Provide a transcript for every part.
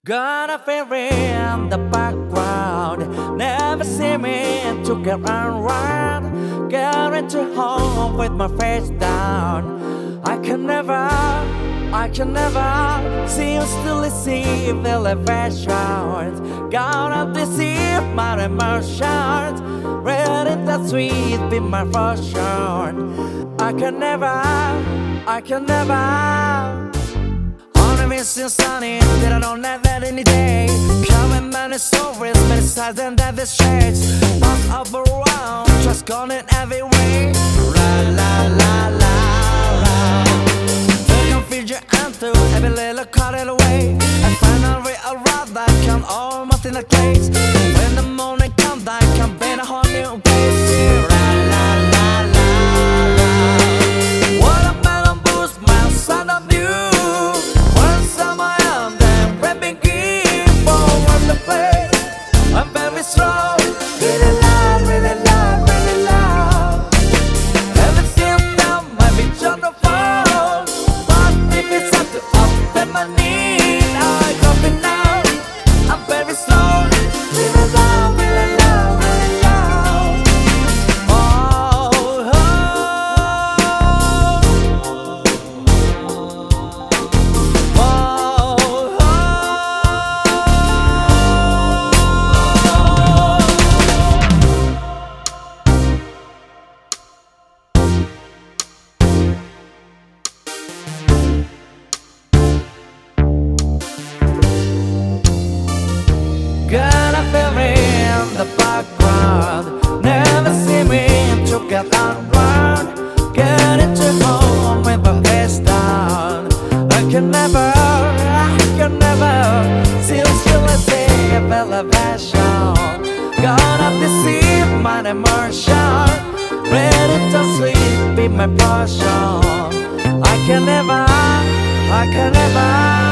Got a fairy in the background. Never see me to get around. Get into home with my face down. I can never see you still receive the elevations. Gonna deceive my emotions. Ready that sweet be my fortune. I can never. Only missing sunny that I don't have that any day. Coming many stories, many sides and that the shades. Bounce up around, just gone in every way. La la la la la. The confusion unto every little cut it away. I finally arrived, I can almost in a case. When the morning comes, I can paint a whole new case. La la la la la. What a melon boost, my son of you. I'm very strong, really loud, really loud, really loud. Everything now might be just a fall, but if it's up to up and my need, I got it now. I'm very strong, really loud, really loud, really loud. Oh, oh, oh, oh, oh. Got a fairy in the background. Never see me to get around. Get into home with my face down. I can never see you still a day of elevation. Gonna deceive my emotion. Ready to sleep be my portion. I can never.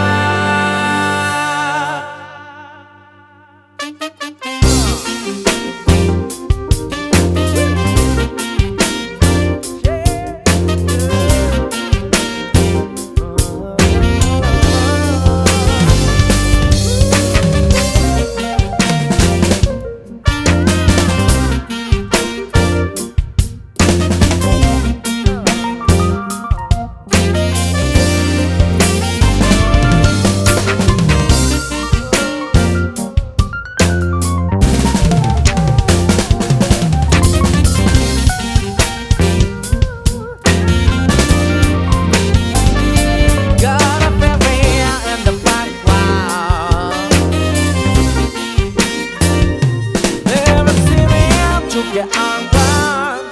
Yeah, I'm gone.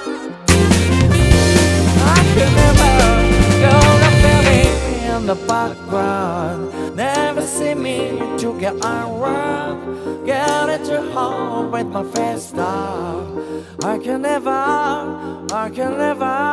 I can never go to fairy in the background. Never see me to get around. Get into home with my face down. I can never.